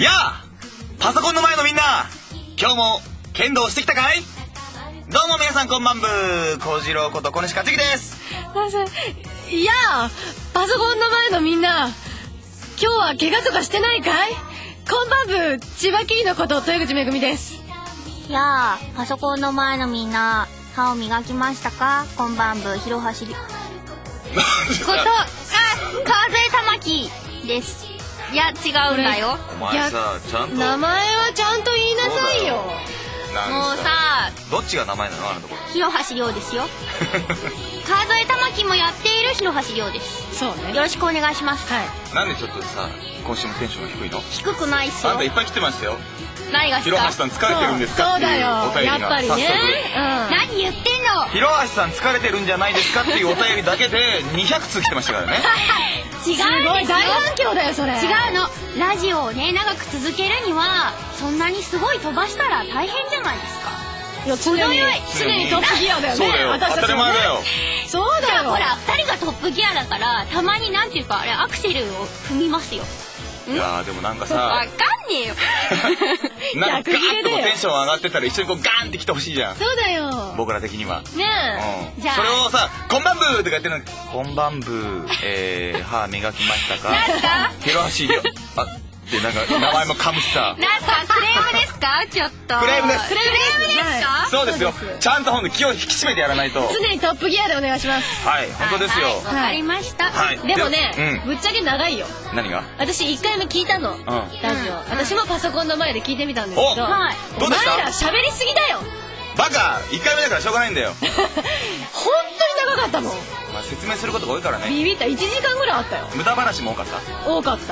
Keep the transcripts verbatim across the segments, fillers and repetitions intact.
やあパソコンの前のみんな、今日も剣道してきたかい？どうも皆さんこんばんぶー、小次郎こと小西克樹です。 いやあパソコンの前のみんな、今日は怪我とかしてないかい？こんばんぶ、千葉キリのこと豊口めぐみです。 いやあパソコンの前のみんな、歯を磨きましたか？こんばんぶ、広橋りことあ川添玉木です。いや違うんだよ。 お前さ、ちゃんと名前はちゃんと言いなさいよ。 もうさ、 どっちが名前なの？あのところ広橋亮ですよ。川添玉木もやっている広橋亮です。 そうね、 よろしくお願いします。 はい。 なんでちょっとさ、今週もテンションが低いの？ 低くないっすよ。 あんたいっぱい来てましたよ。 何がした？ 広橋さん疲れてるんですかっていうお便りがやっぱりね、 何言ってんの？ 広橋さん疲れてるんじゃないですかっていうお便りだけでにひゃくつう来てましたからね。 違う、すごい大反響だよそれ。 違うの。ラジオをね長く続けるにはそんなにすごい飛ばしたら大変じゃないですか。 いや、常に常にトップギアだよね。 そうだよ、 私たちもね、 当たり前だよ。 そうだよ。 ほらふたりがトップギアだからたまになんていうかあれアクセルを踏みますよ。 いやーでもなんかさ、 わかんねえよ。 なんかガーッとこうテンション上がってたら一緒にこうガーンって来てほしいじゃん。 そうだよ。 僕ら的には。 ねえ。 うん、 じゃあそれをさ、こんばんぶーとか言ってるのに、こんばんぶー、えー、歯磨きましたか？ なんか広橋亮。あってなんか名前も噛むしさ。 なんかクレームですか？ちょっと。 クレームです。 クレームですか？ そうですよ。ちゃんとほんと気を引き締めてやらないと。 常にトップギアでお願いします。 はい、本当ですよ。 わかりました。 はい。 でもね、ぶっちゃけ長いよ。 何が？ 私いっかいめ聞いたの、ラジオ。私もパソコンの前で聞いてみたんですけど、お前ら喋りすぎだよ。 バカ、いっかいめだからしょうがないんだよ。 本当に長かったもん。 まあ説明することが多いからね。 ビビった。いちじかんぐらいあったよ。 無駄話も多かった。 多かった。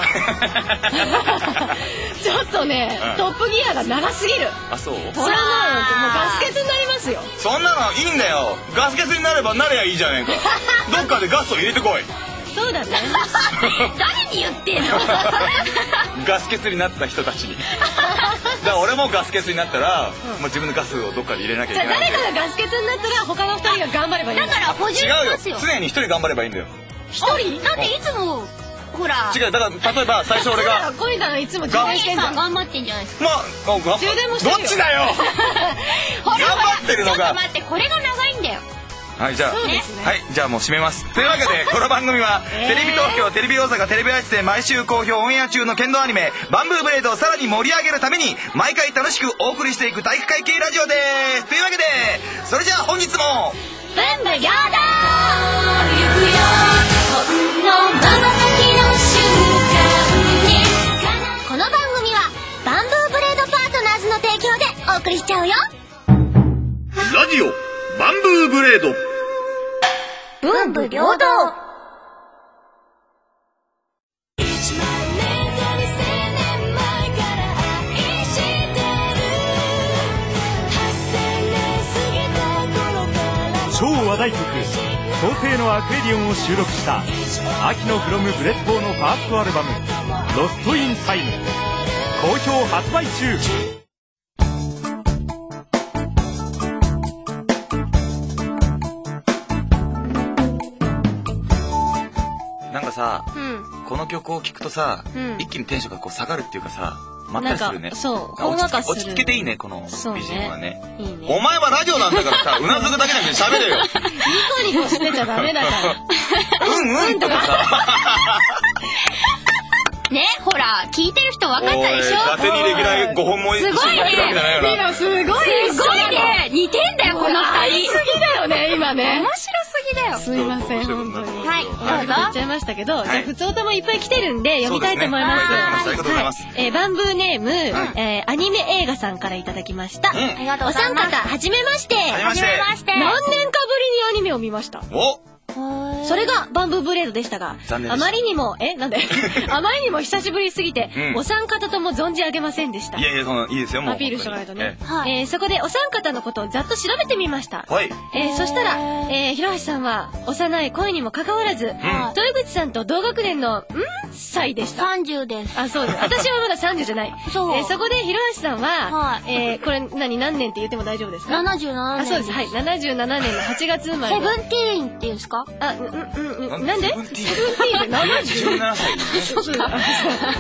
ちょっとね、トップギアが長すぎる。 あ、そう？ それなのもうガス欠になりますよ。 そんなのいいんだよ。ガス欠になればなればいいじゃねえか。どっかでガスを入れてこい。 そうだね。 誰に言ってんの？ ガス欠になった人たちに。だから俺もガス欠になったら、もう自分のガスをどっかで入れなきゃいけない。 誰かがガス欠になったら他のふたりが頑張ればいい。 だから補充しますよ。 違うよ。常に一人頑張ればいいんだよ。 一人？ だっていつもほら。 違う、だから例えば最初俺が。 コニタンいつも充電してんじゃん。 頑張ってんじゃないですか。 まあ、 充電もしてるよ。 どっちだよ。 ほら頑張ってるのが。 ちょっと待って、これが長いんだよ。 はい、じゃあ、 そうですね。 はい、じゃあもう締めます。というわけで、この番組は、テレビ東京、テレビ大阪、テレビ愛知で毎週好評オンエア中の剣道アニメ、バンブーブレードをさらに盛り上げるために、毎回楽しくお送りしていく体育会系ラジオです。というわけで、それじゃあ本日も、 ブンブギョードー行くよ、ほんのまばたきの瞬間に。この番組は、バンブーブレードパートナーズの提供でお送りしちゃうよ。 ラジオ、バンブーブレード。 文武両道。 超話題曲「想定のアクエリオン」を収録した秋のフロムブレッドのファーストアルバム「ロストインタイム」好評発売中。 なんかさ、 うん、 この曲を聴くとさ、うん、一気にテンションがこう下がるっていうかさ、まったりするね。 そう、ほんわかする。 落ち着けていいね、この ビージーエム はね。 いいね。 お前はラジオなんだからさ、うなずくだけなんで喋れよ。 ニコニコしてちゃダメだから。 うんうんとかさ。 ね、ほら聞いてる人分かったでしょ。 伊達にレギュラーごほんも一緒にやってるわけじゃないよな。 今すごいすごいね、似てんだよこの二人。 言い過ぎだよね今ね。 面白すぎだよ。 すいません本当に。 はい、どうぞ。 言っちゃいましたけど、じゃあ普通歌もいっぱい来てるんで読みたいと思います。 ありがとうございます。 えバンブーネームえアニメ映画さんからいただきました。 ありがとうございます。 お三方はじめまして。 はじめまして。 何年かぶりにアニメを見ました。 お。 それがバンブーブレードでしたが、あまりにもえなんであまりにも久しぶりすぎて、うん、お三方とも存じ上げませんでした。 いやいや、そのいいですよ、もうアピールしとかないとね、 えええー、そこでお三方のことをざっと調べてみました。 はい。 えー、そしたら、えー、広橋さんは幼い恋にもかかわらず、うん、豊口さんと同学年のん歳でした。 さんじゅうです。 あ、そうです。私はまださんじゅうじゃない。 そう、 えー、そこで広橋さんは、はい、えー、これ何何年って言っても大丈夫ですか？ ななじゅうななねん。 あ、そうです。はい、ななじゅうななねんのはちがつ生まれ。 セブンティーンっていうんですか？ あ、うんうんうん、なんで？セブンティーンってななじゅうななさい。そうそう。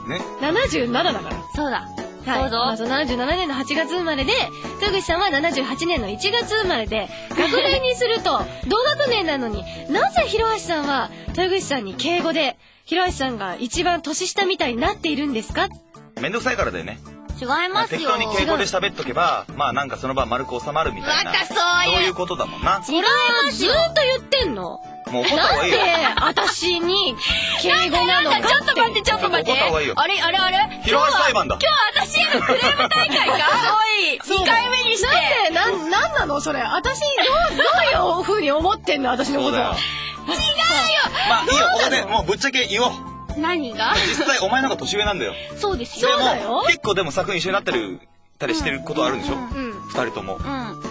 ね。 ななじゅうななだから。 そうだ。 はい、 どうぞ。 まあ、そのななじゅうななねんのはちがつ生まれで、戸口さんはななじゅうはちねんのいちがつ生まれで、学年にすると同学年なのに、なぜ広橋さんは戸口さんに敬語で、広橋さんが一番年下みたいになっているんですか？ めんどくさいからだよね。 違いますよ。 適当に敬語で喋っとけば、まあなんかその場丸く収まるみたいな。 またそういう。 そういうことだもんな。 違いますよ。 ずーっと言ってんの。 もう怒った方がいいよ。 なんで私に敬語なのかって。 ちょっと待ってちょっと待って。 怒った方がいいよ。 あれあれあれ。 広橋裁判だ。 今日私へのクレーム大会か。おい。にかいめにして。 なんでなんなんなのそれ。私どうどういう風に思ってんの私のこと。違うよ。 まあいいよ。ここでもうぶっちゃけ言おう。 何が？ 実際お前の方が年上なんだよ。 そうですよ。 そうだよ。 結構でも作品一緒になってるたりしてることあるんでしょ。 うん。 二人とも。 うん。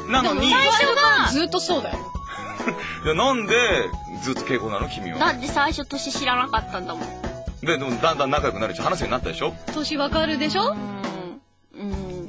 なのに。 最初がずっとそうだよ。 いやなんでずっと敬語なの君は。 だって最初年知らなかったんだもん。 ででもだんだん仲良くなるし話すようになったでしょ。 年わかるでしょ。 うん。うん。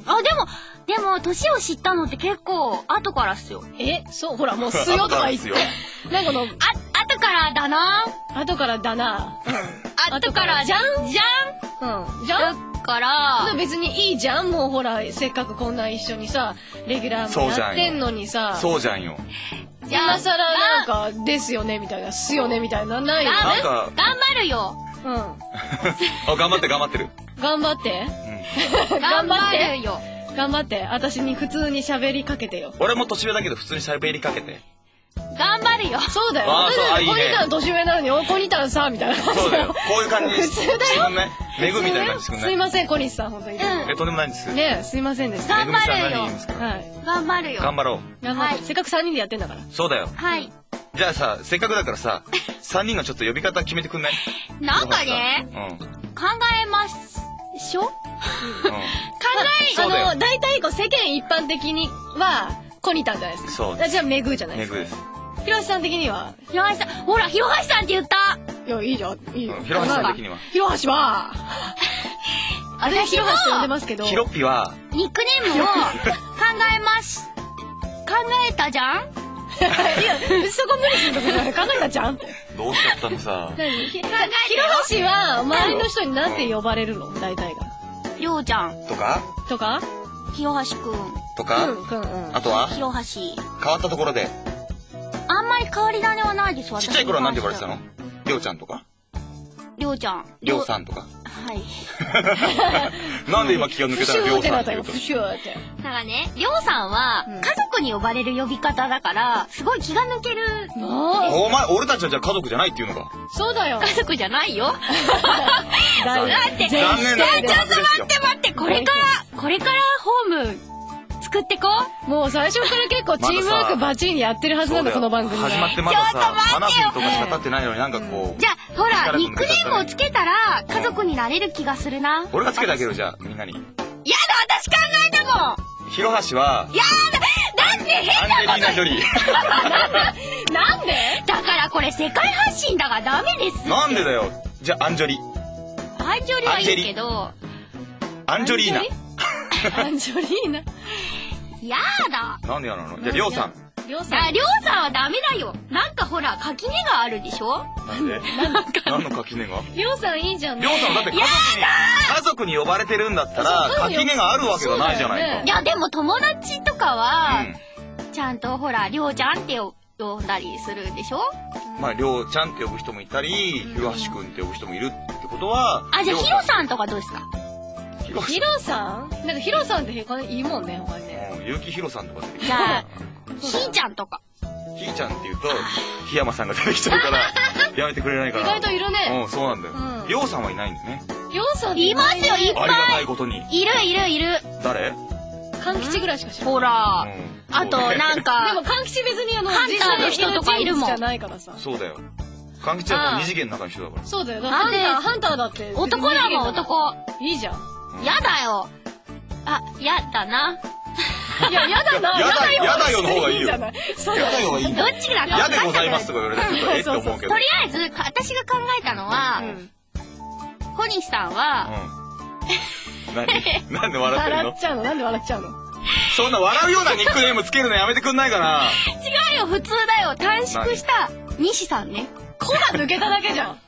あでもでも年を知ったのって結構後からっすよ。 え、そうほらもうすよとか言って。なんかのあ後からだな。 後からだな。 後からじゃんじゃん。 うん。じゃん。 だから別にいいじゃん。もうほらせっかくこんな一緒にさレギュラーもやってんのにさ。 そうじゃんよ。 今更なんかですよねみたいなすよねみたいなないよね。 なんか頑張るよ。 うん。 あ頑張って頑張ってる。 頑張って。 頑張るよ。 頑張って。私に普通に喋りかけてよ。 俺も年上だけど普通に喋りかけて。 頑張るよ。 そうだよ。 あそうあいいね。 コニタン年上なのにおコニタンさみたいな。 そうだよ。こういう感じ。 普通だよ。 自分ね。めぐみたいな感じしてくんない。 すいませんコニスさん本当に。 えとんでもないんです。 ねすいませんです。 頑張るよ。 めぐみさん何言いますか。 はい。 頑張るよ。 頑張ろう。 頑張って。せっかくさんにんでやってんだから。 そうだよ。 はい。 じゃあさせっかくだからささんにんのちょっと呼び方決めてくんない。 なんかね。 うん。 考えますしょ。考えあの大体こう世間一般的にはコニタンじゃないですか。 そう。 じゃあメグじゃないめですか。 ぐです。 広橋さん的には。 広橋さんほら広橋さんって言った。 いやいいじゃんいいよ。 広橋さん的には。 広橋は。あれ広橋って呼んでますけど。 ヒロッピは。 ニックネームを考えます考えたじゃん。 いやそこ無理するとこじゃない。考えたじゃんって。 どうしちゃったのさ。 何？広橋は周りの人になんて呼ばれるの大体が。 りょうちゃんとか。 とか？ 広橋くんとか。 うんうんうん。 あとは。 広橋。 変わったところで。 あんまり変わり種はないです。 ちっちゃい頃はなんて呼ばれてたの？りょうちゃんとか。 りょうちゃん。 りょうさんとか。 はい。 なんで今気が抜けたらりょうさんって言うと。 プシューって。 なんかね、りょうさんは家族に呼ばれる呼び方だからすごい気が抜ける。 お前俺たちはじゃあ家族じゃないっていうのか。 そうだよ。 家族じゃないよ。 だって残念なちょっと待って待ってこれからこれからホーム作ってこう。もう最初から結構チームワークバチンにやってるはずなんだこの番組は。 始まってまださななふんとかしか経ってないのになんかこう。 じゃあほらニックネームをつけたら家族になれる気がするな。 俺がつけてあげるじゃあみんなに。 やだ私考えたもん。 広橋は。 やだなんで変なアンジェリーナ・ジョリー。なんで？だからこれ世界発信だがダメです。 なんでだよ。じゃあアンジョリ。 アンジョリはいいけど。 アンジョリーナ。 アンジョリーナ。 やだ。 なんでやなの？じゃありょうさん。 りょうさん。 りょうさんはダメだよ。なんかほら垣根があるでしょ。 なんで？何の垣根が？ りょうさんいいじゃん。 りょうさんだって家族に家族に呼ばれてるんだったら垣根があるわけがないじゃないか。 いやでも友達とかはちゃんとほらりょうちゃんって呼んだりするでしょ。 まありょうちゃんって呼ぶ人もいたり、広橋くんって呼ぶ人もいるってことは。 あじゃあひろさんとかどうですか？ ひろさん？なんかひろさんっていいもんね他にね。 結城ひろさんとか出てきて。 じゃあひーちゃんとか。 ひーちゃんって言うと檜山さんが出てきちゃうからやめてくれないかな。 意外といるね。 うんそうなんだよ。りょうさんはいないんだよね。 りょうさんいますよいっぱい。 ありがたいことに。 いるいるいる。 誰？ 勘吉ぐらいしか知らない。 ほら。あとなんか。 でも勘吉別にあのハンターの人とかいるもん。 じゃないからさ。 そうだよ。勘吉は二次元の中の人だから。 そうだよ。ハンターハンターだって。 男だもん男。 いいじゃん。 やだよ。あやだな。 いややだな。 やだよ。やだよの方がいいよ。やだよがいい。 どっちがやでございますとか言われたらちょっとえって思うけど。 とりあえず私が考えたのは小西さんは。 何？なんで笑ってるの？ 笑っちゃうの？なんで笑っちゃうの？ そんな笑うようなニックネームつけるのやめてくんないかな。 違うよ普通だよ短縮した西さんね。 コが抜けただけじゃん。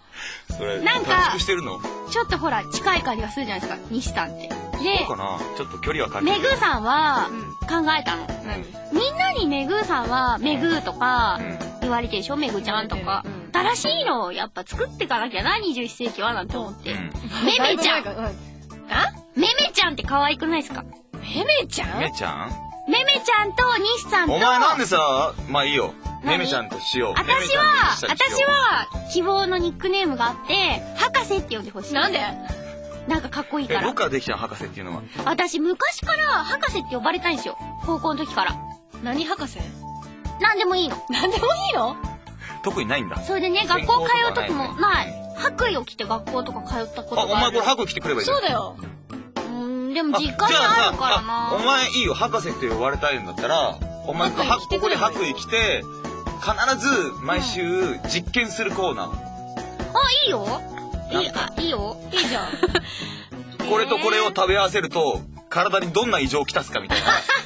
それなんか短縮してるの？ ちょっとほら近い感じがするじゃないですか、西さんって。でそうかな、ちょっと距離は感じる。 メグーさんは考えたの、みんなにメグーさんはメグーとか言われてるでしょ、メグちゃんとか、 うん新しいのをやっぱ作っていかなきゃな、にじゅういっ世紀はなんて思って、 うんめめちゃん、 だいぶ前からあめめちゃんって可愛くないですか？ めめちゃんめちゃん、 めめちゃんと西さんと、 お前なんでさ、まあいいよ、 何めめちゃんとしよう。 私はめめちゃんと西さんにしよう私は希望のニックネームがあって博士って呼んでほしい。 なんで？ なんかかっこいいかえ、どっら。 からできたの博士っていうのは？ 私昔から博士って呼ばれたいんですよ、高校の時から。 何博士？ なんでもいいの。 なんでもいいの？ 特にないんだ。 それでね、学専攻校通う時もとかなないい。 白衣を着て学校とか通ったこあ、 とがある。 お前これ白衣着てくればいいじゃん。 そうだよ。 うーん、でもあ実家にあるからじゃあさあおな。 前いいよ、博士って呼ばれたいんだったら、お前こ白衣着てここでくればいい白衣着て、必ず毎週実験するコーナー。 あ、いいよ。いい、あ、いいよ。 いいじゃん。 これとこれを食べ合わせると、体にどんな異常をきたすかみたいな。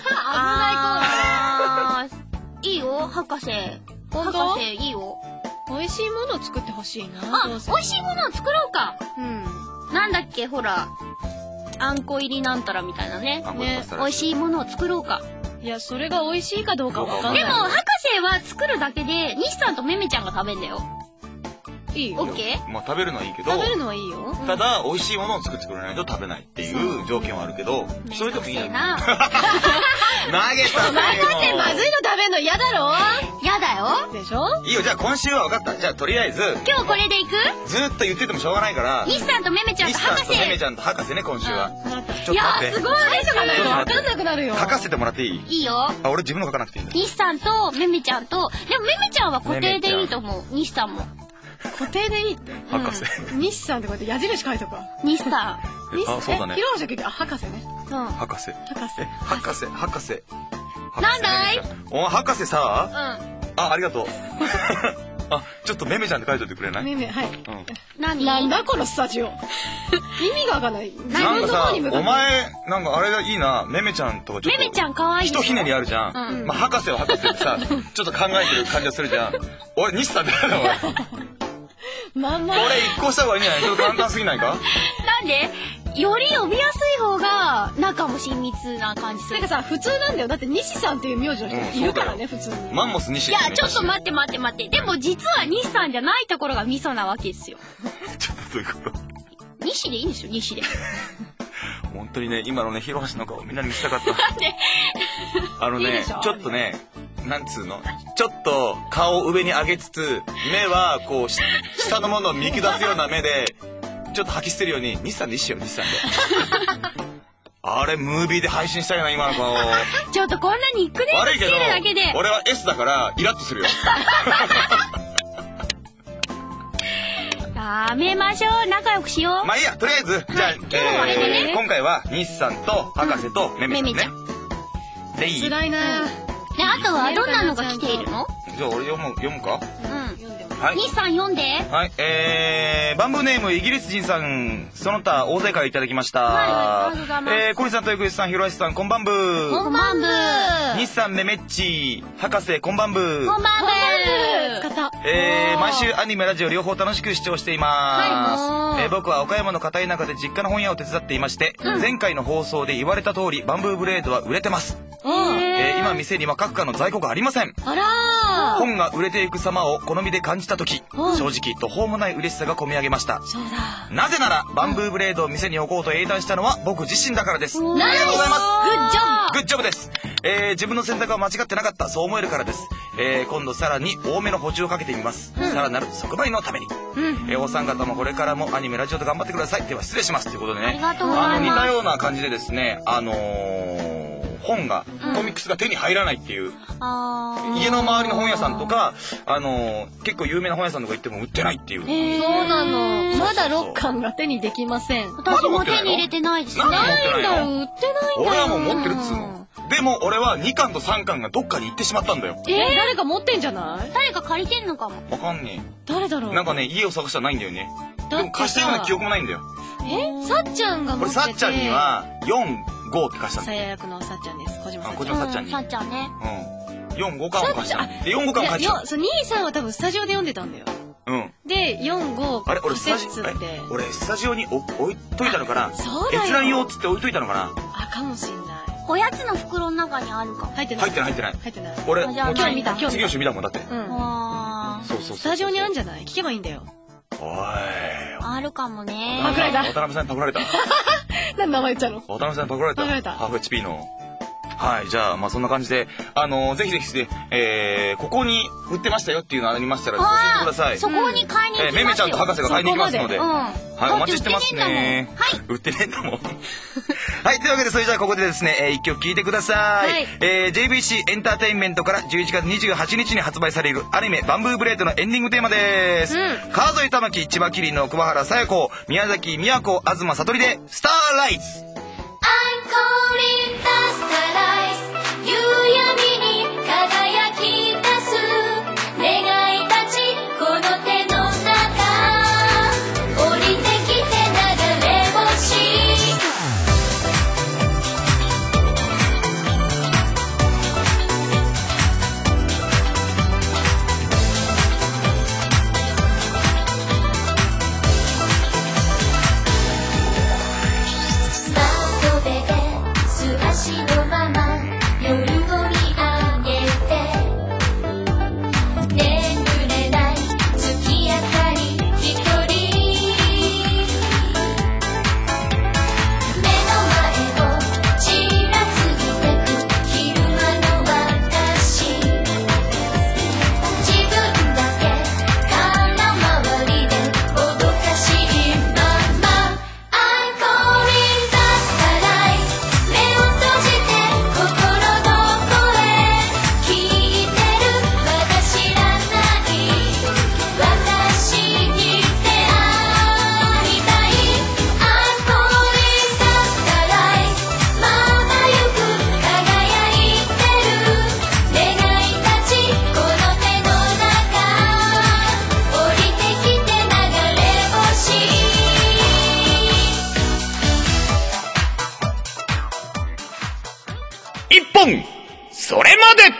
あー、いいよ、博士。 本当博士、いいよ。 美味しいものを作ってほしいな。 あ、美どうせ味しいものを作ろうか。 うん。 なんだっけ、ほら。あんこ入りなんたらみたいなね。 あんこパスタ美味しいものを作ろうか。 いや、それが美味しいかどうかわかんない。 でも、博士は作るだけで、西さんとめめちゃんが食べんだよ。 いいよ。 オッケー？ まあ食べるのはいいけど、 食べるのはいいよ。 ただ美味しいものを作ってくれないと食べないっていう条件はあるけど、それでもいいよ。投げな。 たお前だってまずいの食べんの嫌だろ？ やだよ。 でしょ？ いいよ、じゃあ今週は分かった。じゃあとりあえず、 今日これで行く？ ずーっと言っててもしょうがないから、 西さんとめめちゃんと西さん博士。 とめめちゃんと博士ね、今週は。ちょっといや待って。 ーすごい最初がないとわかんなくなるよ。 書かせてもらっていい？ いいよ。 あ、俺自分の書かなくていいんだ。 西さんとめめちゃんと、でもめめちゃんは固定でいいと思う。西さんも。 固定でいいって。 博士。 西さんってこうやって矢印書いとくわ。 西さ西あ、そうだねえ、。広橋聞いて、あ、博士ね。 ん。うん。 博士。 博士え、。博士、博士。 なんだい？ お、博士さ、 うん。 あ、ありがとう。あ、ちょっとめめちゃんって書いといてくれない？ めめ、はい。 うん。 何？ なんだこのスタジオ。意味がわかんない。自分のなんかさ方に向かって。 お前なんかあれがいいな、めめちゃんとかちょっとめめちゃん可愛いでしょ。 ひとひねりあるじゃん、 うんまあ博士は博士ってさちょっと考えてる感じがするじゃん。俺西さんってなんだお前。 まんま。 俺一個した方がいいんじゃない？ちょっと簡単すぎないか？ なんで？より呼びやすい方が仲も親密な感じする。 てかさ、普通なんだよ。だって西さんっていう名字の人いるからね、普通に。 マンモス西いや、ちょっと待って待って待って。でも実は西さんじゃないところがミソなわけですよ。 ちょっとどういうこと？ 西でいいんでしょ、西で。 本当にね、今のね、広橋の顔みんなに見せたかった。 であのねいいでしょちょっとね、なんつうの、ちょっと顔を上に上げつつ、目はこうし下のものを見下すような目で、ちょっと吐き捨てるように、西さんでいいっしよ、西さんで。あれ、ムービーで配信したいな、今の顔。 ちょっとこんなニックネームつけ悪いけどるだけで。、 俺は エス だから、イラッとするよ。 やめましょう。仲良くしよう。 まあいいや、とりあえず、じゃあ、 今日はあれでねえー今回は、西さんと、博士と、めめちゃんねめめちゃ。 で、いい？じゃ辛いなぁ。 で、あとはどんなのが来ているの？ あ俺読む、読むか？ うん。 読んでもはい。 西さん読んで。 はい、えー、バンブーネームイギリス人さん、その他大勢からいただきました。 はいありがとうございますえー、小西さん、豊口さん、広橋さん、こんばんぶこー。 んばんぶー。 西さん、めめっちー、博士、こんばんぶー。 こんばんぶ使った。 えー、毎週アニメ、ラジオ両方楽しく視聴しています。 はいえー僕は岡山の片田舎で実家の本屋を手伝っていまして、前回の放送で言われた通り、バンブーブレードは売れてます。えー今店には各家の在庫がありません。 あらー。 本が売れていく様を好みで感じた時、正直途方もない嬉しさがこみ上げました。 そうだ。 なぜならバンブーブレードを店に置こうと英断したのは僕自身だからです。ありナイスがとうございます。 グッジョグッジョブです。えー自分の選択は間違ってなかった、そう思えるからです。えー今度さらに多めの補充をかけてみます。さらなる即売のために。えーお三方もこれからもアニメラジオで頑張ってください。では失礼しますということでね。 ありがとうございますあの似たような感じでですね、あのー本が、コミックスが手に入らないっていう、 あー。 家の周りの本屋さんとか、あのー結構有名な本屋さんとか行っても売ってないっていう。 そうなの。まだろっかんが手にできません。 私も手に入れてないですね。 なんで持ってないの？ 売ってないんだよ。 俺はもう持ってるっつうの。でも俺はにかんとさんかんがどっかに行ってしまったんだよ。 えー、誰か持ってんじゃない？ 誰か借りてんのかも。 わかんねえ。 誰だろう。 なんかね、家を探したらないんだよね。でも貸したような記憶もないんだよ。 え、さっちゃんが持これってて。 さっちゃんにはよん、ごって貸したんだよ。 最悪のさっちゃんです。小島さあ、 ん。 小島さっちゃんに。 さっちゃんね。 うん。よん、ごかんを貸したの。で、よん、ごかんを貸したの。 いや、そう、兄さんは多分スタジオで読んでたんだよ。 うん。 で、よん、ご、 あれ俺スタジカセッツって。 俺スタジオにお置いといたのかな。 そうだよ閲覧用っつって置いといたのかな。 あ、かもしんない。 おやつの袋の中にあるかも。 入ってない。 入ってない入ってない。 入ってない。 俺あじゃあ今日見た、今日見た。 次の週見たもんだって。 うん。 あそうそうそうそう。 スタジオにあるんじゃない？聞けばいいんだよ。 おい。 ーあるかもね。 パクられた渡辺さんにパクられた。 なんで名前言っちゃうの？ 渡辺さんにパクられた。 パクられたハーフ エイチピー の。はい、じゃあ、まあそんな感じで、あのー、ぜひぜひ、えー、ここに売ってましたよっていうのありましたら、教えてください。 そこに買いに行きますよ。 えー、めめちゃんと博士が買いに行きますので。 うん。 はい、お待ちしてますね。 はい。 売ってねえんだもん。はい、というわけで、それじゃあここでですね、えー、一曲聴いてください。 はい、 えー、ジェイビーシー エンターテインメントからじゅういちがつにじゅうはちにちに発売されるアニメ、バンブーブレードのエンディングテーマです。 うん、 川添玉木、千葉キリンの桑原紗也子、宮崎美和子、東悟りで、スターライズ。 I'm calling the starlights 夕闇に輝き出す願いたちこの手の中降りてきて流れ星窓辺で素足のまま夜を見上げて眠れない月明かり一人目の前をちらついてく昼間の私自分だけ空回りでおどかしいまま I'm calling the starlight 目を閉じて心の声聞いてるまだ知らない私に出会いたい I'm calling the starlight まばゆく輝いてる願いたちこの手の中降りてきて流れ星一本それまで。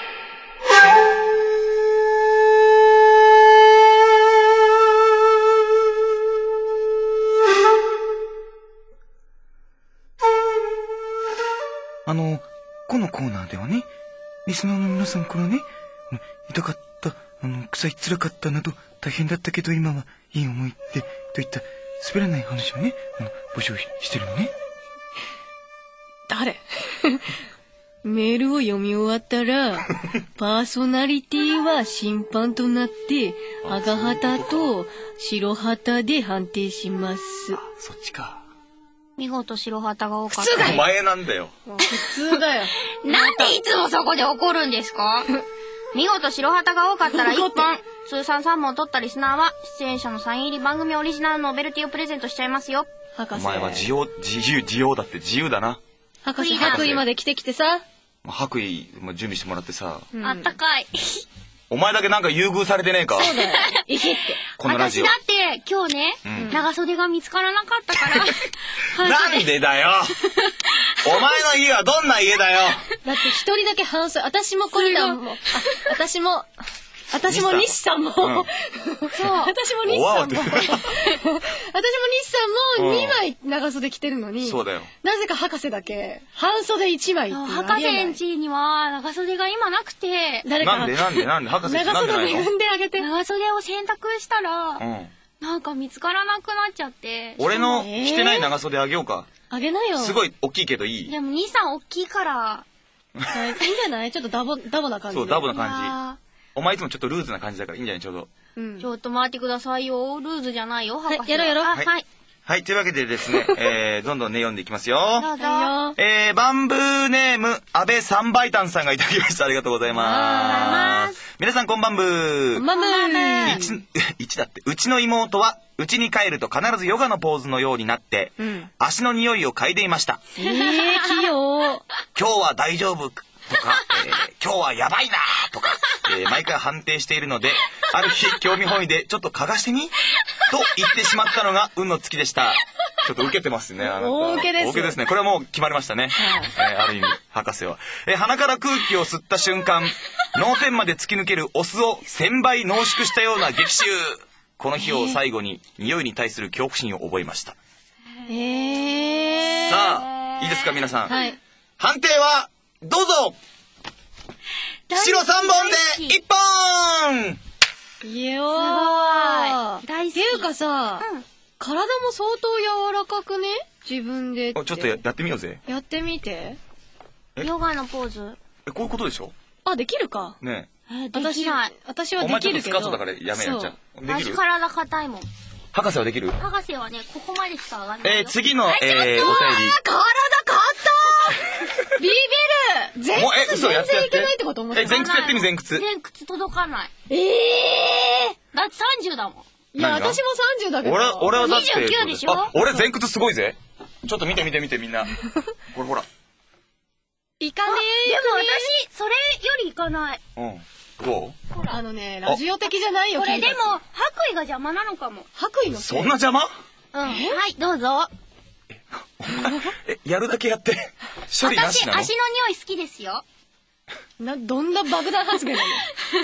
あの、このコーナーではね、リスナーの皆さんからね、痛かった、あの、臭い、辛かったなど、大変だったけど今はいい思い出といった滑らない話をね、あの募集してるのね。 誰メールを読み終わったら、パーソナリティは審判となって、赤旗と白旗で判定します。 そっちか。 見事白旗が多かっ普通だよお前なんだよ。 普通だよ。 た。なんでいつもそこで怒るんですか？見事白旗が多かったらいっぽん、通算さんぼん取ったリスナーは、出演者のサイン入り番組オリジナルのノベルティをプレゼントしちゃいますよ。 博士。 お前は自由、自由、自由だって自由だな。 博士、白衣まで着てきてさ。 白衣も準備してもらってさ。 うんあったかい。 お前だけなんか優遇されてねえか。 そうだよ。いけって。 このラジオ。 私だって今日ね、 うん長袖が見つからなかったから。 なんでだよ。お前の家はどんな家だよ。 だって一人だけ半袖。私もこれだもん。あ、私も、私も西さんも。そう。 うん私も西おわおってさんも。私も西さんもにまい長袖着てるのに。 そうだよ。 なぜか博士だけ半袖いちまいっていうのはあ博りえない士ん家には長袖が今なくて、 誰かなんでなんでなんで博士って長なんでないの。 袖恵んであげて。 長袖を洗濯したら、 うん。 なんか見つからなくなっちゃって。 俺の着てない長袖あげようか。 あげなよ。 すごい大きいけどいい。 でも兄さん大きいから。 いいんじゃない？ちょっとダボ、ダボな感じで。 そうダボな感あじ。お前いつもちょっとルーズな感じだからいいんじゃないちょうど。 うんーちょっと待ってくださいよ。ルーズじゃないよ、博士は。 やろうやろうはいあはい。 はい、というわけでですね、えー、どんどんね読んでいきますよ。 どうぞ。 はいよ。 えー、バンブーネーム、安倍三倍炭さんがいただきました。ありがとうございます。皆さんこんばんぶー。 マムー。 一、一だって。うちの妹は、うちに帰ると必ずヨガのポーズのようになって、 うん。 足の匂いを嗅いでいました。 えー、器用。 今日は大丈夫とか、えー今日はやばいなとか、えー毎回判定しているので、ある日興味本位でちょっと嗅がしてみと言ってしまったのが運の月でした。ちょっと受けてますね。あなた大受けです大受けですね。これはもう決まりましたね。えーある意味、博士は。えー鼻から空気を吸った瞬間、脳天まで突き抜けるオスをせんばい濃縮したような激臭。 この日を最後に匂いに対する恐怖心を覚えました。 えー、 さあいいですか皆さん、 はい、 判定はどうぞ。白さんぼんでいっぽん。 いやー、 すごい大好き。 っていうかさ、 うん、 体も相当柔らかくね、自分でって。 ちょっと や, やってみようぜ。 やってみて。 ヨガのポーズ。 え、こういうことでしょ。 あ、できるか。 ねえ、できない。 私はえ、お前ちょっとできるけど。 スカートだからやめやっちゃう。でき私る。 体硬いもん。 博士はできる。 博士はね、ここまでしか上がらないよ。 えー、次の、えー、お便り。 体硬ったビビる。全もうえ然嘘やってやって全然いけないってこと思ってえ、前屈やってみ前屈。 前屈届かない。 ええだってさんじゅうだもん。 ー、いや何が私もさんじゅうだけど。 俺俺はだってにじゅうきゅうでしょ。 あ、俺前屈すごいぜ。ちょっと見て見て見てみんな。これほら。 いかねえ。 でも私、それよりいかない。 うん。どう？ あのね、ラジオ的じゃないよ。 これでも、 君たち白衣が邪魔なのかも。 白衣のせい。 そんな邪魔？ うん。はい、どうぞ。 え、やるだけやって処理なし私、 なの？ 足の匂い好きですよ。 な、どんな爆弾発言なの？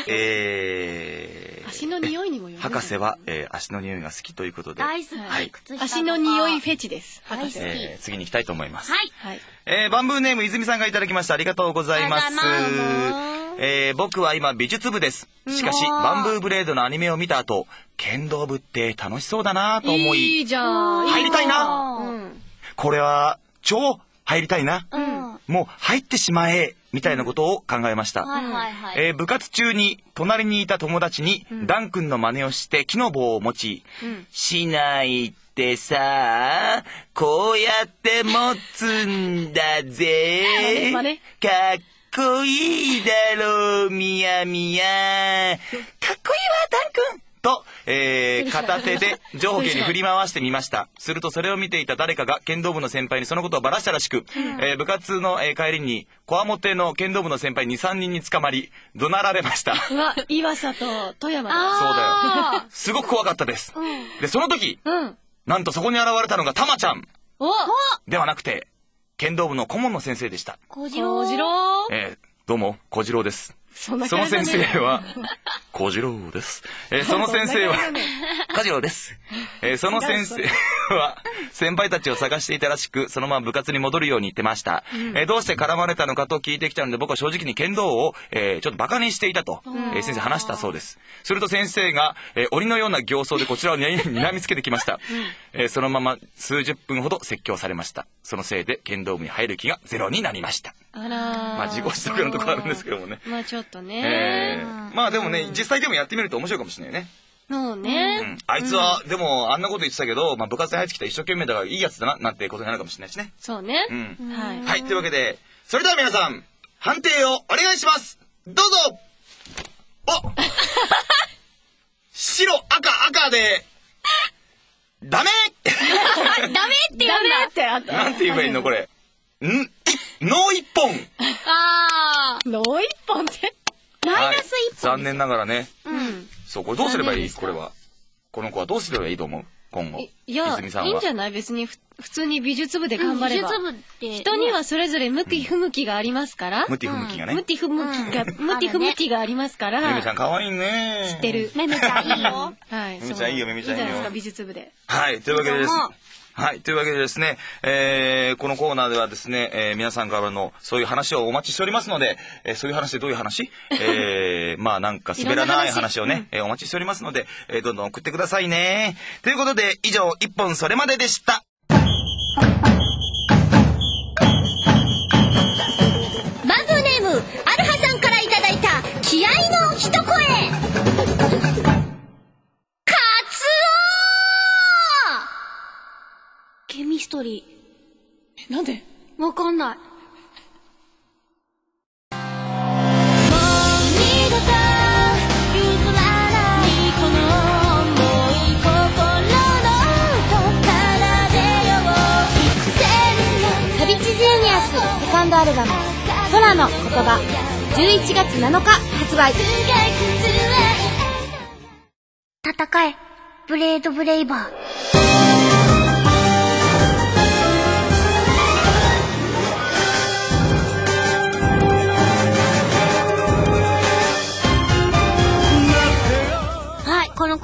えー、 足の匂いにもよる。 博士は、えー、足の匂いが好きということで、 大好き。 はい靴下とか足の匂いフェチです。 大好き博士。 えー、次に行きたいと思います。 はい。 はい。 えー、バンブーネーム泉さんがいただきました。ありがとうございます。 ありがとうございますえー、僕は今美術部です。しかし、 うんバンブーブレードのアニメを見た後、剣道部って楽しそうだなと思い、 いいじゃん。 入りたいな。 うん。 これは超入りたいな。 うん。 もう入ってしまえみたいなことを考えました。 はいはいはい。 えー部活中に隣にいた友達に、ダン君の真似をして木の棒を持ち、 うんしないってさ、こうやって持つんだぜ。 真似かっこいいだろう、みやみや。かっこいいわ、ダン君。と、えー、片手で上下に振り回してみました。するとそれを見ていた誰かが剣道部の先輩にそのことをばらしたらしく、えー部活の、えー帰りにこわもての剣道部の先輩に、さんにんに捕まり怒鳴られました。 うわ、岩佐と富山だ。 そうだよ。 あすごく怖かったです。 ーで、その時、 うん。 なんとそこに現れたのがたまちゃんおではなくて、剣道部の顧問の先生でした。 小次郎。 小次郎。 えーどうも、小次郎です。 そんなその先感じだね生は、小次郎です。えーその先生は、小次郎です。えーその先生は、先輩たちを探していたらしく、そのまま部活に戻るように言ってました。えーどうして絡まれたのかと聞いてきたので、僕は正直に剣道を、えーちょっとバカにしていたと、えー先生話したそうです。すると先生が、えー鬼のような形相でこちらをに睨みつけてきました。えーそのまま数十分ほど説教されました。そのせいで剣道部に入る気がゼロになりました。 あらー。 まあ自己自得のところあるんですけどもね。 まあちょっとえね。 ーまあでもね、実際でもやってみると面白いかもしれないね。 そううね。 ん、あいつは、でもあんなこと言ってたけど、まあ、部活に入ってきた一生懸命だからいいやつだななんてことになるかもしれないしね。 そうねう。ん。 はい。 はい、というわけで、それでは皆さん、判定をお願いします。どうぞ。お白、赤、赤で、ダメダメって言ダうんだ。 メってあった。 なんて言えばいいのこれ。んノー一本あノー一本って。 ー。マイナスはいいっぽん。 残念ながらね。 うん。 そう、これどうすればいい残念でしたこれは。この子はどうすればいいと思う今後。 いいや、 泉さんは。 いいんじゃない別にふ普通に美術部で頑張れば。 美術部って。 人にはそれぞれ向き不向きがありますから。 向き不向きがね。 向き不向きが、向き不向きがありますから。 めめちゃん可愛いね。 知ってる。 めめちゃんいいよ。 はい。 めめちゃんいいよそうめめちゃんいいよいいじゃないですか、美術部で。 はい、というわけでですどうも。 はい、というわけでですね、えー、このコーナーではですね、えー、皆さんからのそういう話をお待ちしておりますので、えー、そういう話でどういう話えー、まあなんか滑らない話をね、えーお待ちしておりますので、えー、どんどん送ってくださいね。ということで、以上、一本それまででした。 バンブーネームアルハさんからいただいた気合の一声。カツケミストリえ、なんでー。わかんない。 旅地ジーニアスセカンドアルバム「空の言葉」じゅういちがつなのか発売。戦えブレードブレイバー。 はい、このコーナーで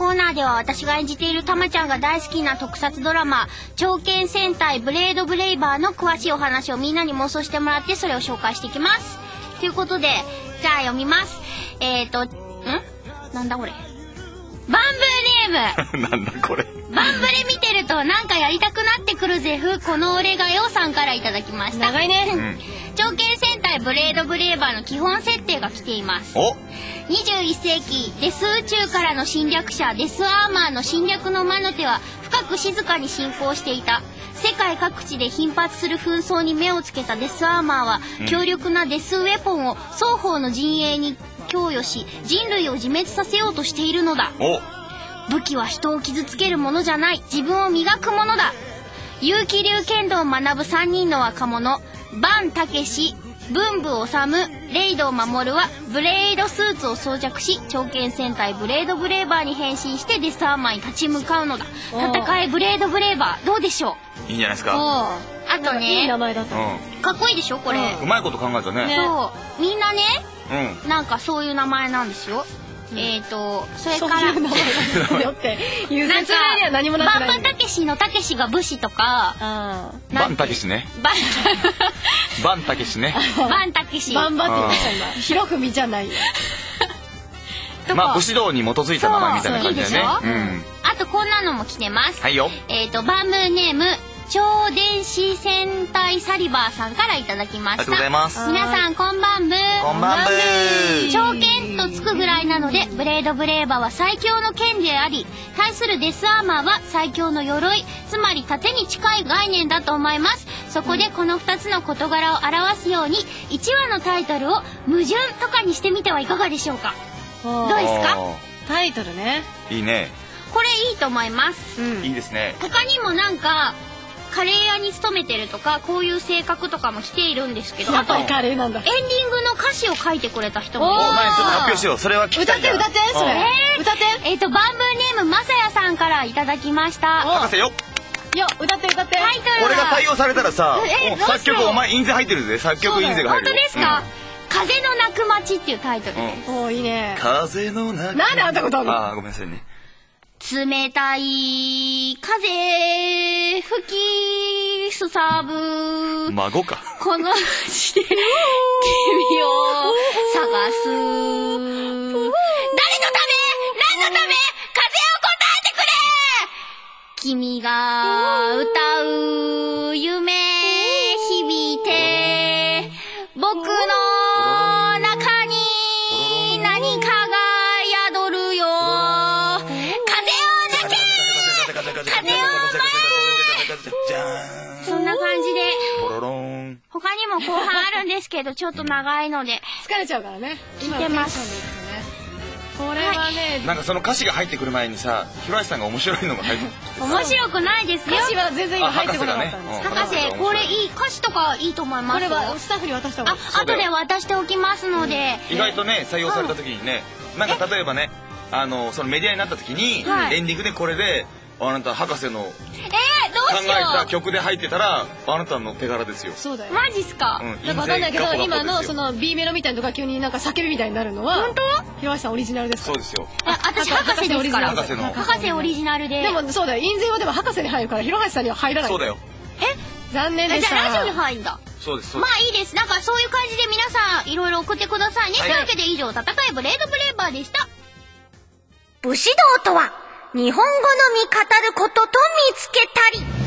は私が演じているたまちゃんが大好きな特撮ドラマ超剣戦隊ブレードブレイバーの詳しいお話をみんなに妄想してもらってそれを紹介していきます。ということでじゃあ読みます。えーとんなんだこれバンブーネームなんだこれ。 バンブレ見てるとなんかやりたくなってくるぜふこの俺がよさんからいただきました。 長いね。 うん超剣戦隊ブレードブレーバーの基本設定が来ています。 おにじゅういっ世紀デス宇宙からの侵略者デスアーマーの侵略の魔の手は深く静かに進行していた。世界各地で頻発する紛争に目をつけたデスアーマーは、うん、強力なデスウェポンを双方の陣営に供与し人類を自滅させようとしているのだ。 お武器は人を傷つけるものじゃない、自分を磨くものだ。結城流剣道を学ぶさんにんの若者バン・タケシ、ブンブ・オサム、レイド・マモルはブレードスーツを装着し超剣戦隊ブレードブレーバーに変身してデスアーマーに立ち向かうのだ。戦いブレードブレーバーどうでしょいいんじゃないですか。 あうあとねいい名前だった、 うんかっこいいでしょこれ、 うまいこと考えたね。 ねそうみんなねうんなんかそういう名前なんですよ。えーとそれそうからいう名前なんだよっていうなんか説明には何もなくない。 バンバンたけしのたけしが武士とかあバンたけしね。 バンバンたけしね。 バンたけしーバンバンって言いました今。広く見じゃないよ。 とかまあ武士道に基づいた名前みたいな感じだよね。 そううんあとこんなのも来てます。 はいよ。 えーとバンブーネーム超電子戦隊サリバーさんからいただきました。 ありがとうございます。 皆さんこんばんぶー。 こんばんぶー。 超剣とつくぐらいなのでブレードブレーバーは最強の剣であり対するデスアーマーは最強の鎧つまり盾に近い概念だと思います。そこでこのふたつの事柄を表すようにいちわのタイトルを矛盾とかにしてみてはいかがでしょうか。どうですか。 タイトルね。 いいね。 これいいと思います。 うんいいですね。 他にもなんかカレー屋に勤めてるとかこういう性格とかも来ているんですけど、あとエンやっぱりカレーなんだ。 ディングの歌詞を書いてくれた人もいる。 お前ちょっと発表しよう。それは聞き歌たいな。 って歌ってそれ。 えー歌って。 えっとバンブーネームまさやさんからいただきました。 博士よ。 よ歌って歌って。 タイトルはこれが採用されたらさ、おえどうしよう作曲お前印税入ってるぜ。作曲印税が入るよ。 本当ですか。風の鳴く街っていうタイトルでうんおーいいね。 風の中。 なんであんたことあるの。 あーごめんなさいね。 冷たい風吹きすさぶ孫か。 この地で君を探す。誰のため何のため風を答えてくれ。君が歌う夢響いて僕の中に何かが宿るよ。そんな感じで他にも後半あるんですけどちょっと長いので疲れちゃうからね。 聞いてます。 これはね、 なんかその歌詞が入ってくる前にさ、広橋さんが面白いのが入って面白くないですよ。 歌詞は全然今入ってこなかったんです。 博士これいい歌詞とかいいと思いますよ。 これはスタッフに渡した方がいい。 あ後で渡しておきますので、 意外とね採用された時にね、なんか例えばねあのそのメディアになった時にエンディングでこれであなた博士のえー、どう考しよえたう。 曲で入ってたらあなたの手柄ですよ。 そうだよ。 マジっすか。 うんなんかわかんないけど今のそのの B メロみたいなとか急になんか叫びみたいになるのは本当？ 広橋さんオリジナルですか。 そうですよ。 いや私博士ですから。 博士の博士オリジナルで。 でもそうだよ。印税はでも博士に入るから広橋さんには入らない。 そうだよ。 残念でした。 じゃあラジオに入るんだ。 そうですそうまです。 あいいです。なんかそういう感じで皆さんいろいろ送ってくださいね。 はいというわけで以上戦いブレードブレーバーでした。 武士道とは日本語のみ語ることと見つけたり。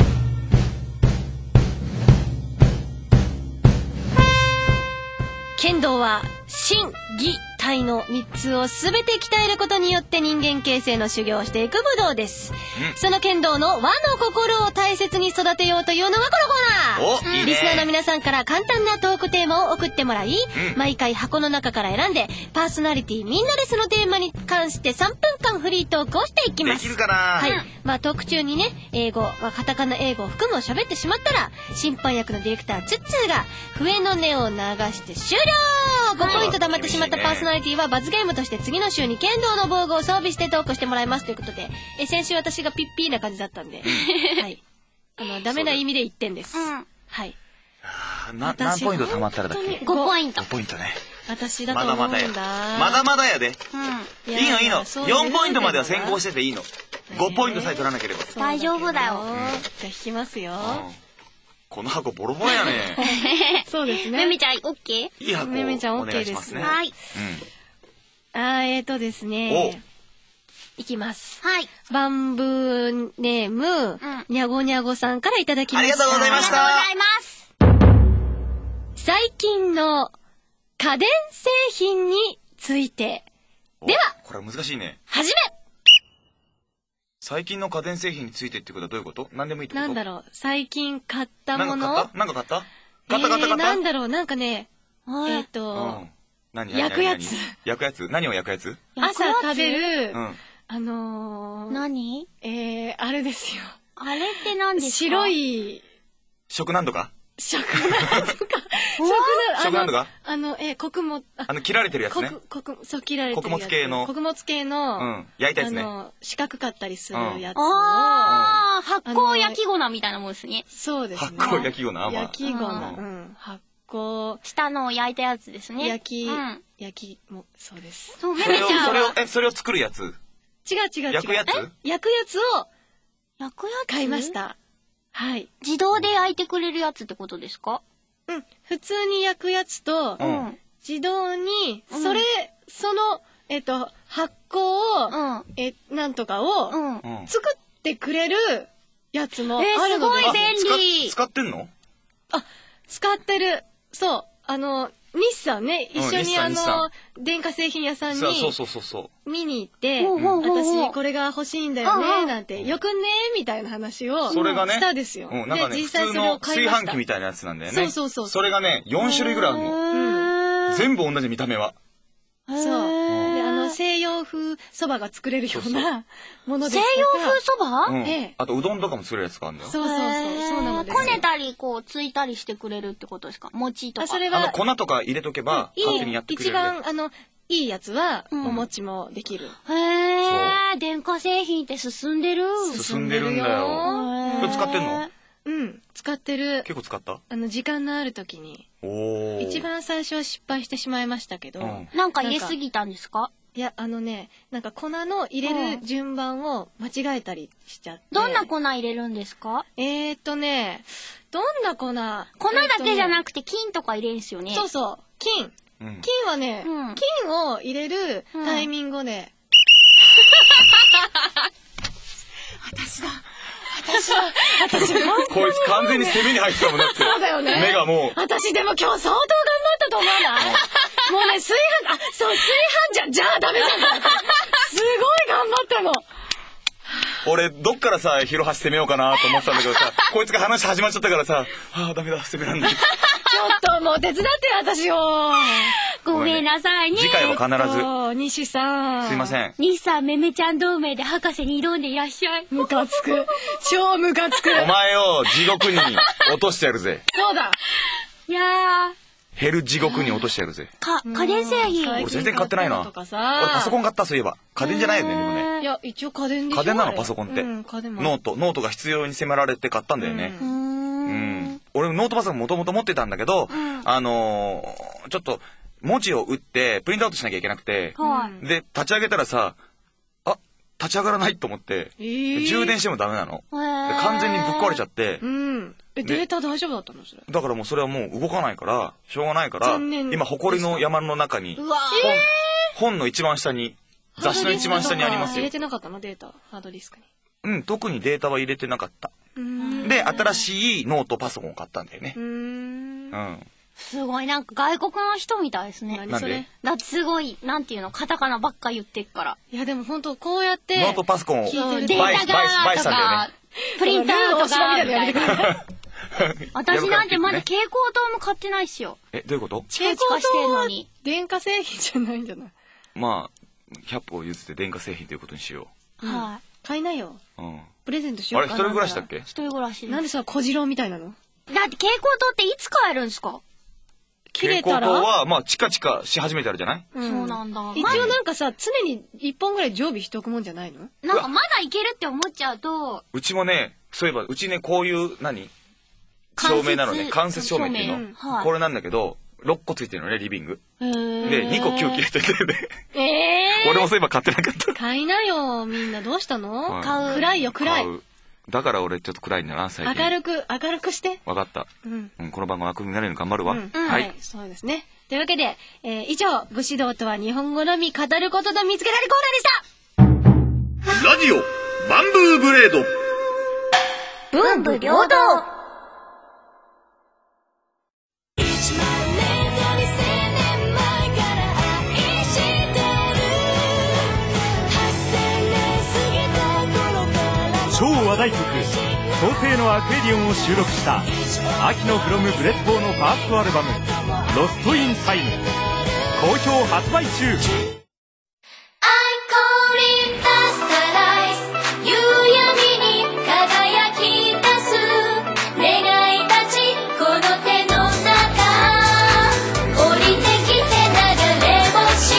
剣道は心技体のみっつをすべて鍛えることによって人間形成の修行をしていく武道です、 うんその剣道の和の心を大切に育てようというのがこのコーナー。 おいいね。 リスナーの皆さんから簡単なトークテーマを送ってもらい、 うん毎回箱の中から選んでパーソナリティみんなでそのテーマに関してさんぷんかんフリートークをしていきます。 できるかな。 はい。まあトーク中にね、英語、まあ、カタカナ英語を含むを喋ってしまったら、審判役のディレクターツッツーが笛の音を流して終了。ごポイント貯まってしまったパーソナリティは罰ゲームとして次の週に剣道の防具を装備してトークしてもらいますということで、え先週私がピッピーな感じだったんで、はい。あのダメな意味でいってんです。 うんはい。 あな何ポイント貯まったらだっけ。 ごポイント。 ごポイントね。 私だとまだ思うんだ。 まだや。まだまだやで。 うん。 いやいいのいいの。 そういうよんポイントまでは先行してていいの。 ごポイントさえ取らなければ。 大丈夫だよ。 じゃあ引きますよ。 この箱ボロボロやね。 そうですね。 めめちゃん、オッケー？ いい箱をめめちゃんお願いしますね。 はい。 あー、えーとですね。いきます。 はい。 バンブーネーム、にゃごにゃごさんからいただきました。 ありがとうございました。 ありがとうございます。 最近の家電製品について。では、 これは難しいね。 はじめ最近の家電製品についてってことはどういうこと？何でもいいってこと？ なんだろう、最近買ったもの。 なんか買った？なんか買った？買った買った買った？ なんだろう、なんかね、えっと、 何焼くやつ。 焼くやつ？何を焼くやつ？ 朝食べる、 うん。 あのー、 何？ えー、あれですよ。 あれって何ですか？ 白い、 食なんとか？ 食なんとか。 食なんとか？ あの、えー、穀物、 あの、切られてるやつね。 穀、穀、そう、切られてるやつ。 穀物系の。 穀物系の、 うん。焼いたやつね。 あの、四角かったりするやつを。 ああ、発酵焼き粉みたいなもんですね。 そうですね。 発酵焼き粉？まあ。 焼き粉。うん。発酵。 下の焼いたやつですね。 焼き、焼きも、そうです。 そう、めめちゃん。 それを、え、それを作るやつ？ 違う違う違う。 焼くやつ？ 焼くやつを、 焼くやつ？ 買いました。はい。 自動で焼いてくれるやつってことですか？ うん。普通に焼くやつと、 うん、 自動に、それ、その、えっと、発酵を、うん、え、なんとかを、うん、作ってくれるやつもあるので。 えー、すごい便利。 使ってんの？ あ、使ってる。そう。あの、日産ね、一緒にあの、電化製品屋さんに、 そうそうそうそう。 見に行って、私これが欲しいんだよね、なんて、よくね、みたいな話を、 それがね、 したですよ。 うん、なんかね、普通の炊飯器みたいなやつなんだよね。 そうそうそう。 それがね、よん種類ぐらいあるの。全部同じ見た目は。 そう。で、あの、西洋風そばが作れるようなものです。 西洋風そば？ うん。あと、うどんとかも作れるやつがあるんだよ。 そうそうそう。そうなのです。 こねたり、こう、ついたりしてくれるってことですか？餅とか。 それは、 あの、粉とか入れとけば、勝手にやってくれる。 一番、あの、いいやつは、お餅もできる。 へー、電化製品って進んでる。 進んでるんだよ。これ使ってんの？ うん、使ってる。 結構使った？ あの、時間のある時に。一番最初は失敗してしまいましたけど。 なんか入れすぎたんですか？ いや、あのね、なんか粉の入れる順番を間違えたりしちゃって。 どんな粉入れるんですか？ えーっとね、どんな粉？粉だけじゃなくて金とか入れるんですよね。 そうそう、金。金はね、金を入れるタイミングをね、私だ。私は、私は。 こいつ完全に攻めに入ってたもんだって。 そうだよね。 目がもう。 私でも今日相当頑張ったと思わない？もうね、炊飯、あ、そう、炊飯じゃ、じゃあダメじゃん。すごい頑張ったの。 俺、どっからさ、広橋攻めようかなと思ってたんだけどさ、こいつが話始まっちゃったからさ、ああ、ダメだ、攻めらんない。ちょっともう手伝ってよ、私を。 ごめんなさいね。 次回は必ず。 西さん。 すいません。 西さん、めめちゃん同盟で博士に挑んでいらっしゃい。 ムカつく。超ムカつく。 お前を地獄に落としてやるぜ。 そうだ。 いやー。 ヘル地獄に落としてやるぜ。 か、家電製品。 俺全然買ってないな。俺パソコン買ったそういえば。家電じゃないよね、でもね。 いや、一応家電でしょ。 家電なの、パソコンって。ノート、ノートが必要に迫られて買ったんだよね。うん。俺ノートパソコンもともと持ってたんだけど、あの、ちょっと、文字を打ってプリントアウトしなきゃいけなくて、で、立ち上げたらさ、あ、立ち上がらないと思って、充電してもダメなの。完全にぶっ壊れちゃって、 え、データ大丈夫だったのそれ？ だからもうそれはもう動かないから、しょうがないから、今、埃の山の中に、本の一番下に、雑誌の一番下にありますよ。 入れてなかったのデータ、ハードディスクに。 うん、特にデータは入れてなかった。で、新しいノートパソコンを買ったんだよね。うん。 すごい、なんか外国の人みたいですね。 なんで？ だってすごい、なんていうの、カタカナばっか言ってっから。 いや、でも本当こうやって。 ノートパソコンをデータがとか、プリンターとか、みたいな。私なんてまだ蛍光灯も買ってないっすよ。 え、どういうこと？ チカチカしてんのに。 電化製品じゃないんじゃない？ まあ、ひゃっぽ譲って電化製品ということにしよう。はい。買いなよ。 うん。 プレゼントしようかな。 あれ、一人暮らしだっけ？ 一人暮らし。 なんでさ、小次郎みたいなの？ だって蛍光灯っていつ買えるんですか？ 切れたら？ 蛍光灯は、まあ、チカチカし始めてあるじゃない？ そうなんだ。 一応なんかさ、常に一本ぐらい常備しとくもんじゃないの？ なんかまだいけるって思っちゃうと。 うちもね、そういえば、うちね、こういう、何？照明なのね。間接照明っていうの。これなんだけど、 ろっこついてるのね、リビング。 へーで、にこ吸気入れててね。 えー。 俺もそういえば買ってなかった。 買いなよ、みんな。どうしたの？ うん買う。暗いよ、暗い。 買うだから俺ちょっと暗いんだな、最近。 明るく、明るくして。 わかった。 うん。 うん、この番組明るくなれるの頑張るわ。 うんははいい。。そうですね。というわけで、えー以上、武士道とは日本語のみ語ることと見つけたりコーナーでした。 ラジオ、バンブーブレード。 文武両道。 超話題曲「想定のアクエリオン」を収録した秋のフロムブレッドのファーストアルバム「ロストインタイム」好評発売中。 夕闇に輝き出す願いたちこの手の中降りてきて流れ星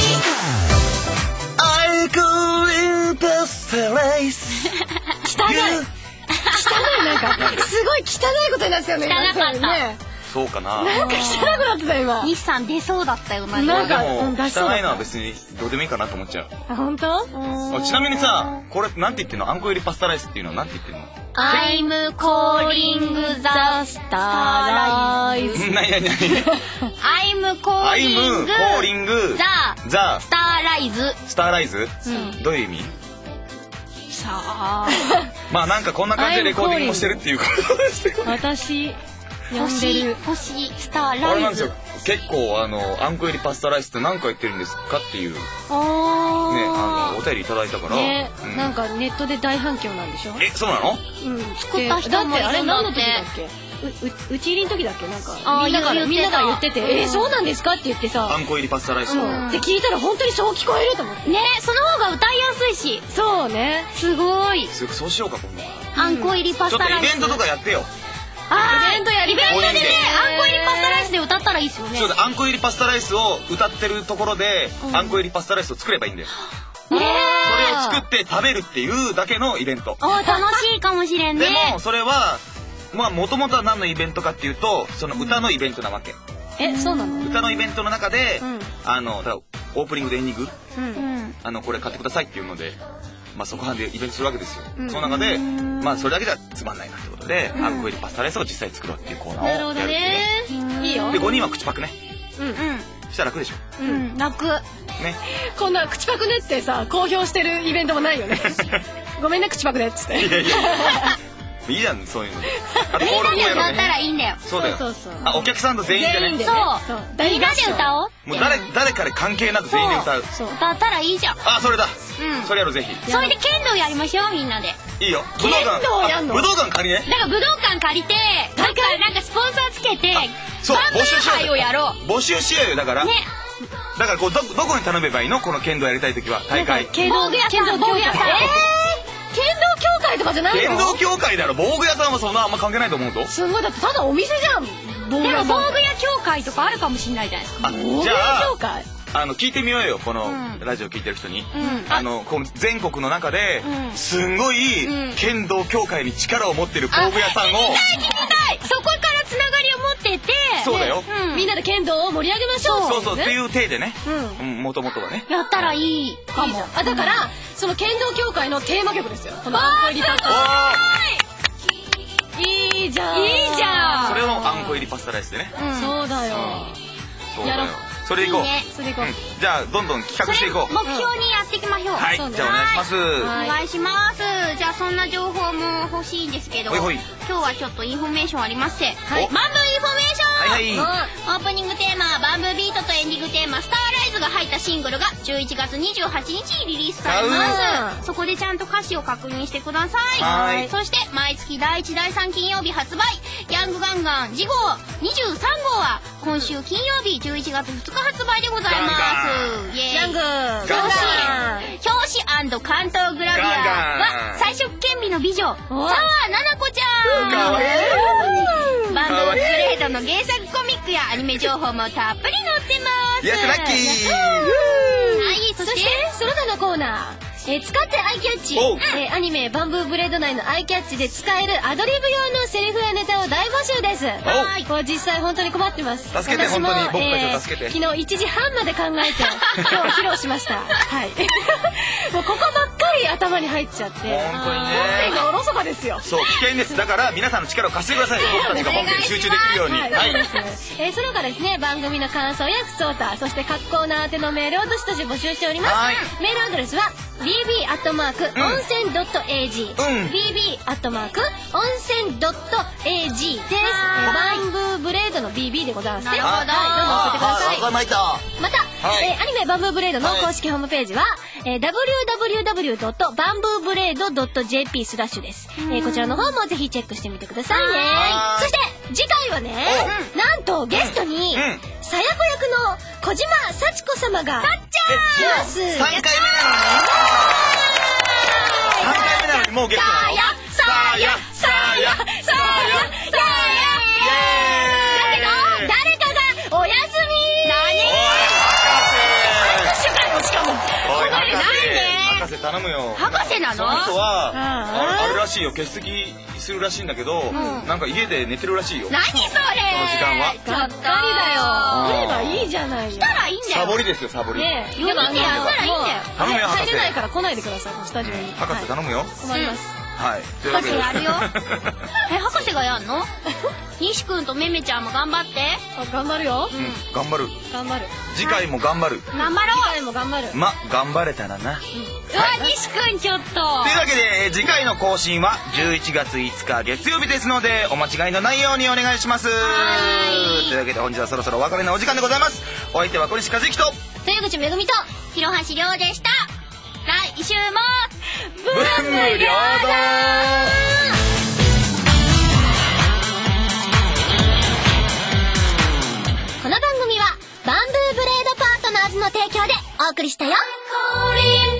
I call it a sunrise。 汚い。汚い、なんか、すごい汚いことになってたよね。 汚かったね。 そうかな。 なんか汚くなってた、今。 日産出そうだったよな。 なんかでも、 うん出しそうだった汚いのは別にどうでもいいかなと思っちゃう。 あ、本当？ あちなみにさ、これなんて言ってんの？あんこ入りパスタライスっていうのはなんて言ってんの？ I'm calling the starlight. なになになに I'm I'm calling calling the the starlight. スターライズ、どういう意味？ さあ。 まあなんかこんな感じでレコーディングもしてるっていうことですよ。 私、呼んでる。 星、星、スターあれライズなんですよ。。結構あのあんこ入りパスタライスって何回言ってるんですかっていうねああのお便りいただいたから。 ね、 うんなんかネットで大反響なんでしょ？ え、そうなの？ うん、 作った人もいるんだってだってあれ何の時だっけ？う、う、打ち入りの時だっけ？なんか、 あーみんなから、 言ってたみんなが言ってて、えー、そうなんですかって言ってさ、 あんこ入りパスタライスを。 うん。で、聞いたら本当にそう聞こえると思って。 ね、その方が歌いやすいし。 そうね。 すごい。 すそうしようか今度。 あんこ入りパちょっとスタライス。 イベントとかやってよ。 あーイベントやりイベントでね、 公園であんこ入りパスタライスで歌ったらいいですよね。 そうだ、あんこ入りパスタライスを歌ってるところで、あんこ入りパスタライスを作ればいいんだよ。 ねそれを作って食べるっていうだけのイベント。 おー、楽しいかもしれんね。 でもそれはまあもともとは何のイベントかっていうと、その歌のイベントなわけ。 え、そうなの？ 歌のイベントの中で、 うんあのだからオープニングでエンディング、 うん。 うん。 あのこれ買ってくださいっていうので、まあそこはでイベントするわけですよ。 うんその中で、まあそれだけじゃつまんないなってことで、あんこ入りパスタライスを実際作ろうっていうコーナなるほどーをやるっていうね。 ね。いいよ。 でごにんは口パクね。 うん。 うん。 したら楽でしょ。 うん。うん。楽。 ね。 こんな口パクねってさ、公表してるイベントもないよね。ごめんね、口パクねっつって。 いやいや。いいじゃんそういうので。あとみんなで登録もやろう歌ったらね。 いいんだよ。 そうだよ。 そうそうそうあ、お客さんと全員でね。 全員でそう。 そうみんなで歌おう。 もう誰誰かで関係なく全員で歌う。 そう。 歌ったらいいじゃん。 あ、それだ。 うん。 それやろうぜひ。 それで剣道やりましょう、みんなで。 いいよ。 剣道やんのあ武道館借りね。 だから武道館借りて、なんか、なんかスポンサーつけて、 そうバンブ募集しようー杯をやろう。 募集しようよだから。 ね。 だからこうどどこに頼めばいいの？この剣道やりたい時は大会。 剣道防具屋さん剣道防具屋さんえー剣道協会とかじゃないの？ 剣道協会だろ。防具屋さんはそんなあんま関係ないと思うぞ。 すごい、だってただお店じゃん。防具でも屋さん防具屋協会とかあるかもしんないじゃないですか。 あ、 防具じゃ屋協あ会あの聞いてみようよこのうんラジオ聞いてる人に。 うん。 あのこう全国の中でうんすんごいうん剣道協会に力を持ってる防具屋さんを。 聞きたい。そこからつながりを持ってて。 そうだよ。 うん。 みんなで剣道を盛り上げましょう。 そうそうっていう体でね。 うん。 うん、もともとはね。 やったらいいかも。 あ、だから、その剣道協会のテーマ曲ですよ。このアンコ入りパスおタ。 ーいいじゃん。 いいじゃんそれをあんこ入りパスタライスでね。 うん。 そうだよ。 そうだよやろう。 それでいこう。 いいねそれでいこう。 うんじゃあどんどん企画していこう。 目標にやっていきましょう。 はい、 そうねじゃあお願いします。 はいお願いします。じゃあそんな情報も欲しいんですけど、 ほいほい今日はちょっとインフォメーションありまして、 はいバンブーインフォメーション、 はいはい。 オープニングテーマバンブービートとエンディングテーマスターライズが入ったシングルがじゅういちがつにじゅうはちにちにリリースされまうす。そこでちゃんと歌詞を確認してください。 はいそして毎月だいいちだいさん金曜日発売ヤングガンガン次号にじゅうさんごうは今週金曜日じゅういちがつふつか発売でございます。イエーイヤング表ガンガ紙表紙関東グラビアは最初権利の美女沢菜々子ちゃん。 かわいい。 バンドブレードの原作コミックやアニメ情報もたっぷり載ってます。 やったラッキー。 はい、そしそしてて、その他のコーナー。 えー使ってアイキャッチ、 おうえーアニメバンブーブレード内のアイキャッチで使えるアドリブ用のセリフやネタを大募集です。はいこれ実際本当に困ってます。 助けて私も本当に僕たちを助けてえー昨日いちじはんまで考えて今日披露しましたはいもうここばっかり頭に入っちゃって本当にね本編がおろそかですよ。 そう危険です。だから皆さんの力を貸してください。僕たちが本編に集中できるように。 はい、 はいそうですえーその他ですね番組の感想や普通歌そして格好な宛てのメールをどしどし募集しております。 はいメールアドレスは ビービー アットマーク温泉 .ag、 うんビービー アットマーク温泉 .ag です、えーバンブーブレードの ビービー でございますね。 なるほどはい、どんどん送ってください。 あまいた。 また、 はいえーアニメバンブーブレードの公式ホームページは、えーダブリューダブリューダブリュードットバンブーブレードドットジェーピー スラッシュです、えーこちらの方もぜひチェックしてみてくださいね。 はいそして次回はね、なんとゲストに、 うんうんさや子役の小島幸子様が来ます。 さんかいめなのにさんかいめなのにもうゲストなの。 さやさやさやさやさやだけど誰かがお休み。拍手かよしかも。 おいこれなんで博士頼むよ。 博士なのその人はああああれらしいよ欠席するらしいんだけどなんか家で寝てるらしいよ。 何それこの時間はがっかりだよ。来ればいいじゃないよ。 来たらいいんだよサボりですよサボり。 ねえ、 呼びてやったらいいんだよ頼むよ博士入れないから来ないでください、スタジオに。 博士頼むよ。 はい困ります。 はい。というわけで博士やるよえ博士がやんの西くんとめめちゃんも頑張ってあ頑張るよ。 うん頑張る。 頑張る。 次回も頑張る。 頑張ろ次回も頑張る。 ま頑張れたらな。 ううわ西くんちょっとというわけでえー次回の更新はじゅういちがついつか月曜日ですのでお間違いのないようにお願いします。というわけで本日はそろそろお別れのお時間でございます。お相手は小西和之と豊口めぐみと、 広橋亮でした。来週も文武両道。 この番組はバンブーブレードパートナーズの提供でお送りしたよ。